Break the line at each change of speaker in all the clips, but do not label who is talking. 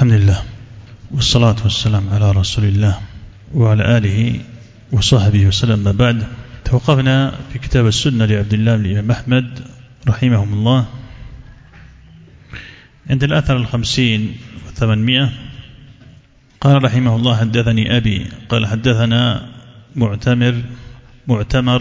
الحمد لله والصلاة والسلام على رسول الله وعلى آله وصحبه وسلم. ما بعد، توقفنا في كتاب السنة لعبد الله بن الإمام أحمد رحمهم الله عند الأثر 50 و800. قال رحمه الله: حدثني أبي قال حدثنا معتمر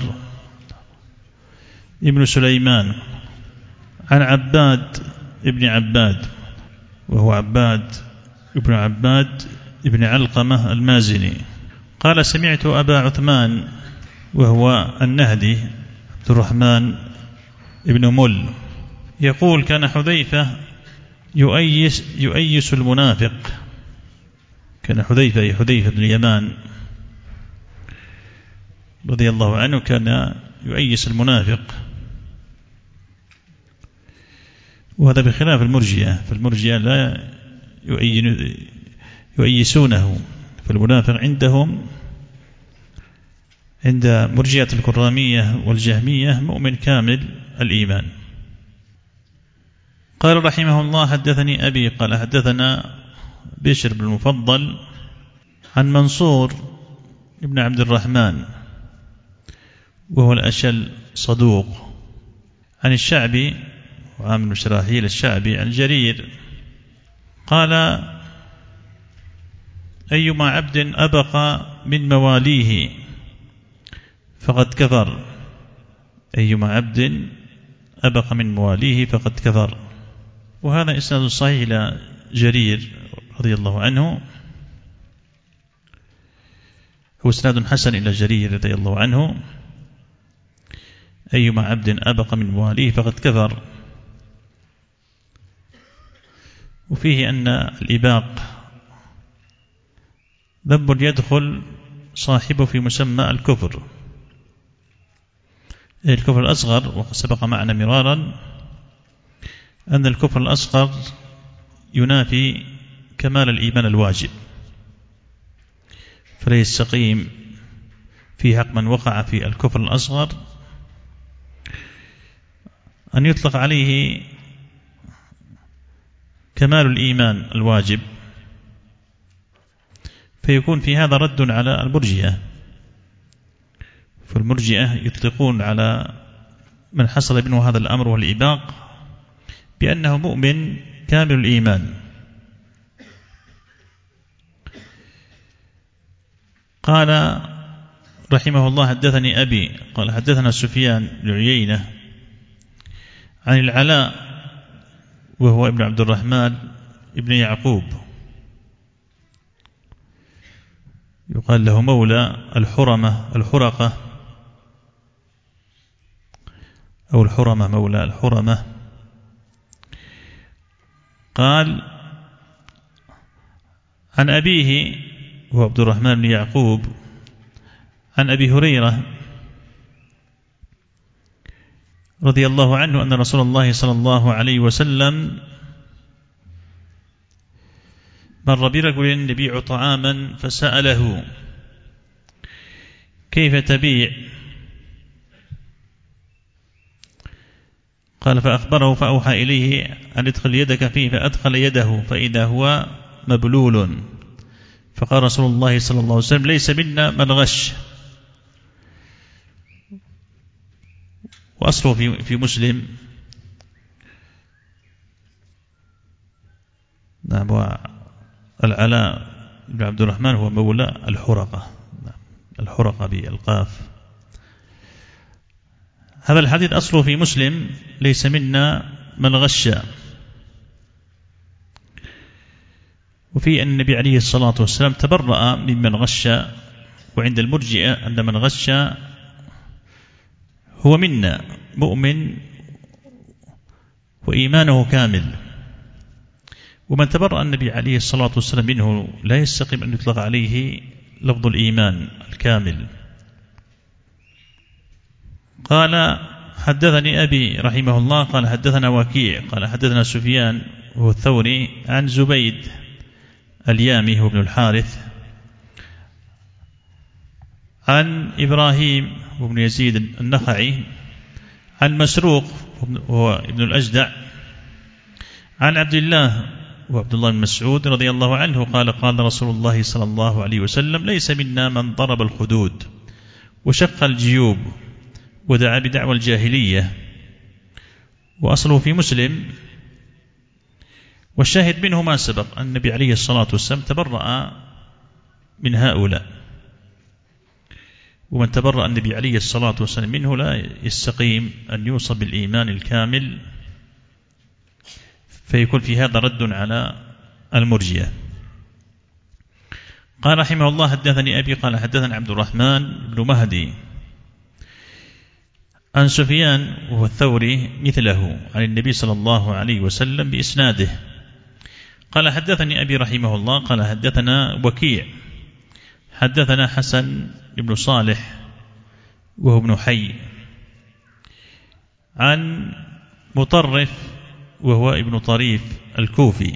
ابن سليمان عن عباد ابن عباد، وهو عباد ابن عباد ابن علقمة المازني، قال: سمعت أبا عثمان وهو النهدي عبد الرحمن ابن مل يقول: كان حذيفة يؤيس المنافق. كان حذيفة بن اليمان رضي الله عنه كان يؤيس المنافق، وهذا بخلاف المرجئة. فالمرجئة لا يؤيسونه، فالمنافق عندهم عند مرجئة الكرامية والجهمية مؤمن كامل الإيمان. قال رحمه الله: حدثني أبي قال حدثنا بشر بن المفضل عن منصور ابن عبد الرحمن وهو الأشل صدوق، عن الشعبي وعامل بن شراحيل الشعبي عن جرير قال: أيما عبد أبق من مواليه فقد كفر. أيما عبد أبق من مواليه فقد كفر. وهذا إسناد صحيح إلى جرير رضي الله عنه، هو إسناد حسن إلى جرير رضي الله عنه: أيما عبد أبق من مواليه فقد كفر. وفيه أن الإباق ذنب يدخل صاحبه في مسمى الكفر، الكفر الأصغر. وقد سبق معنا مرارا أن الكفر الأصغر ينافي كمال الإيمان الواجب، فلا يستقيم في حق من وقع في الكفر الأصغر أن يطلق عليه كمال الإيمان الواجب، فيكون في هذا رد على المرجئة. فالمرجئة يطلقون على من حصل منه هذا الأمر والإباق بأنه مؤمن كامل الإيمان. قال رحمه الله: حدثني أبي قال حدثنا سفيان بن عيينة عن العلاء وهو ابن عبد الرحمن ابن يعقوب، يقال له مولى الحرقة أو الحرمة، مولى الحرمة. قال عن أبيه وهو عبد الرحمن بن يعقوب عن أبي هريرة رضي الله عنه أن رسول الله صلى الله عليه وسلم مر برجل يبيع طعاما فسأله: كيف تبيع؟ قال: فأخبره فأوحى إليه أن ادخل يدك فيه، فأدخل يده فإذا هو مبلول. فقال رسول الله صلى الله عليه وسلم: ليس منا من غش. وأصله في مسلم. نعم. العلاء بن عبد الرحمن هو مولى الحرقة، الحرقة بالقاف. هذا الحديث أصله في مسلم: ليس منا من غش. وفي أن النبي عليه الصلاة والسلام تبرأ ممن غش. وعند المرجئة أن من غش هو منا مؤمن وإيمانه كامل، ومن تبرأ النبي عليه الصلاة والسلام منه لا يستقيم أن يطلق عليه لفظ الإيمان الكامل. قال: حدثني أبي رحمه الله قال حدثنا وكيع قال حدثنا سفيان وهو الثوري عن زبيد اليامي هو ابن الحارث عن إبراهيم وابن يزيد النخعي عن مسروق وهو ابن الأجدع عن عبد الله وعبد الله بن مسعود رضي الله عنه قال قال رسول الله صلى الله عليه وسلم ليس منا من ضرب الخدود وشق الجيوب ودعا بدعوى الجاهلية، وأصله في مسلم. والشاهد منه ما سبق أن النبي عليه الصلاة والسلام تبرأ من هؤلاء، ومن تبرأ النبي عليه الصلاة والسلام منه لا يستقيم أن يوصف بالإيمان الكامل، فيكون في هذا رد على المرجئة. قال رحمه الله حدثني أبي قال حدثنا عبد الرحمن بن مهدي عن سفيان وهو الثوري مثله عن النبي صلى الله عليه وسلم بإسناده. قال حدثني أبي رحمه الله قال حدثنا وكيع حدثنا حسن بن صالح وهو ابن حي عن مطرف وهو ابن طريف الكوفي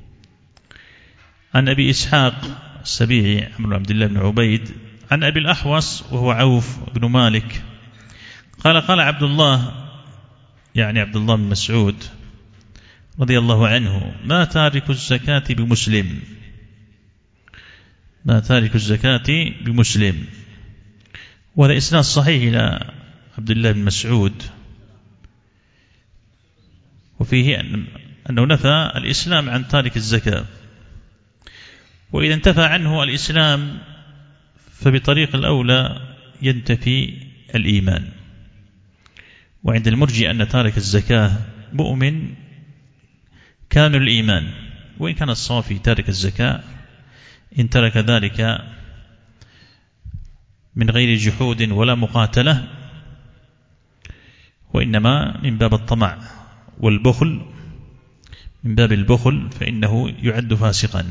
عن أبي إسحاق السبيعي عمرو عبد الله بن عبيد عن أبي الأحوص وهو عوف بن مالك قال قال عبد الله يعني عبد الله بن مسعود رضي الله عنه ما تارك الزكاة بمسلم، ما تارك الزكاة بمسلم. وهذا إسناد صحيح إلى عبد الله بن مسعود، وفيه أنه نفى الإسلام عن تارك الزكاة، وإذا انتفى عنه الإسلام فبطريق الأولى ينتفي الإيمان. وعند المرجئة أن تارك الزكاة مؤمن كامل الإيمان، وإن كان الصواب في تارك الزكاة إن ترك ذلك من غير جحود ولا مقاتلة، وإنما من باب الطمع والبخل، من باب البخل فإنه يعد فاسقا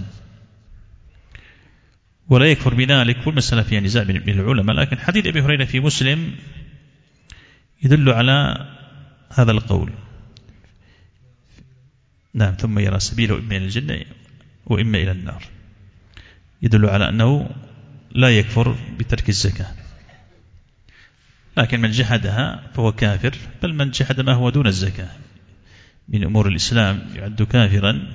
ولا يكفر بذلك. والمسألة فيها نزاع بين العلماء، لكن حديث أبي هريرة في مسلم يدل على هذا القول. نعم، ثم يرى سبيله إما إلى الجنة وإما إلى النار، يدل على أنه لا يكفر بترك الزكاة، لكن من جحدها فهو كافر، بل من جحد ما هو دون الزكاة من أمور الإسلام يعد كافرا.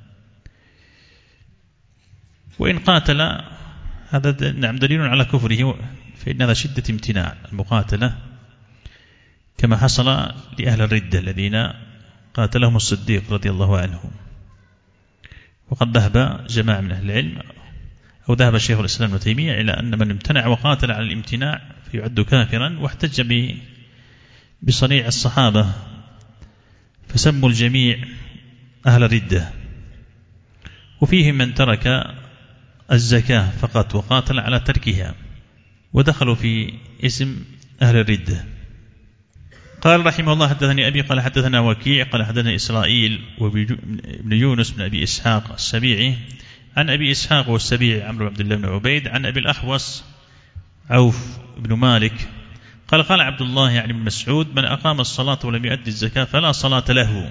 وإن قاتل هذا نعم دليل على كفره، فإن هذا شدة امتناع المقاتلة، كما حصل لأهل الردة الذين قاتلهم الصديق رضي الله عنهم. وقد ذهب جماعة من أهل العلم أو ذهب شيخ الإسلام ابن تيمية إلى أن من امتنع وقاتل على الامتناع فيعد كافرا، واحتج بصنيع الصحابة فسموا الجميع أهل الردة. وفيهم من ترك الزكاة فقط وقاتل على تركها ودخلوا في اسم أهل الردة. قال رحمه الله حدثني أبي قال حدثنا وكيع قال حدثنا إسرائيل وابن يونس بن أبي إسحاق السبيعي عن أبي إسحاق والسبيعي عمرو عبد الله بن عبيد عن أبي الأحوص عوف بن مالك قال قال عبد الله يعني بن مسعود من أقام الصلاة ولم يؤدي الزكاة فلا صلاة له،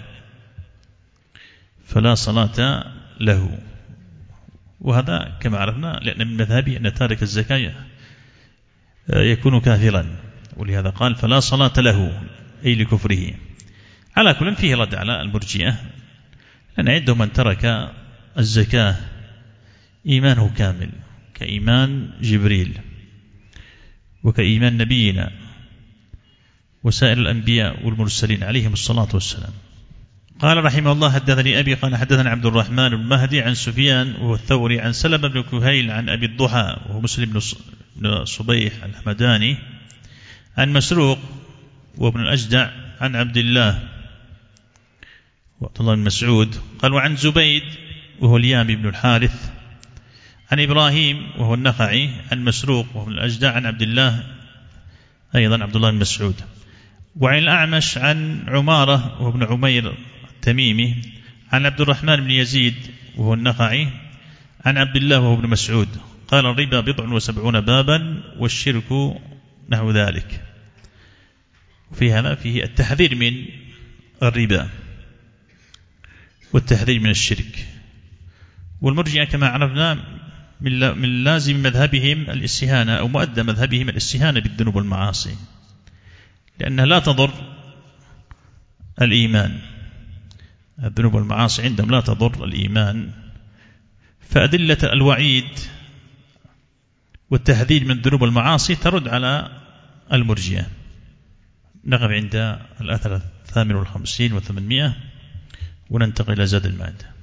فلا صلاة له. وهذا كما عرفنا لأن من مذهبي أن تارك الزكاة يكون كافرا، ولهذا قال فلا صلاة له أي لكفره. على كل فيه رد على المرجئة، لأن عندهم من ترك الزكاة إيمانه كامل كإيمان جبريل وكإيمان نبينا وسائر الأنبياء والمرسلين عليهم الصلاة والسلام. قال رحمه الله حدثني أبي قال حدثنا عبد الرحمن بن مهدي عن سفيان وهو الثوري عن سلمة بن كهيل عن أبي الضحى وهو مسلم بن صبيح الحمداني عن مسروق وابن الأجدع عن عبد الله وعبد الله بن مسعود قال وعن زبيد وهو اليامي بن الحارث عن إبراهيم وهو النخعي عن مسروق وهو الأجدع عن عبد الله أيضا عبد الله بن مسعود وعن الأعمش عن عمارة وهو ابن عمير التميمي عن عبد الرحمن بن يزيد وهو النخعي عن عبد الله وهو ابن مسعود قال الربا 70 بابا والشرك نحو ذلك. وفي هذا فيه التحذير من الربا والتحذير من الشرك. والمرجئة كما عرفنا من لازم مذهبهم الاستهانة أو مؤدى مذهبهم الاستهانة بالذنوب والمعاصي، لأنها لا تضر الإيمان الذنوب والمعاصي عندهم لا تضر الإيمان. فأدلة الوعيد والتهديد من الذنوب والمعاصي ترد على المرجئة. نقف عند الأثر 58 و800 وننتقل إلى زاد المعاد.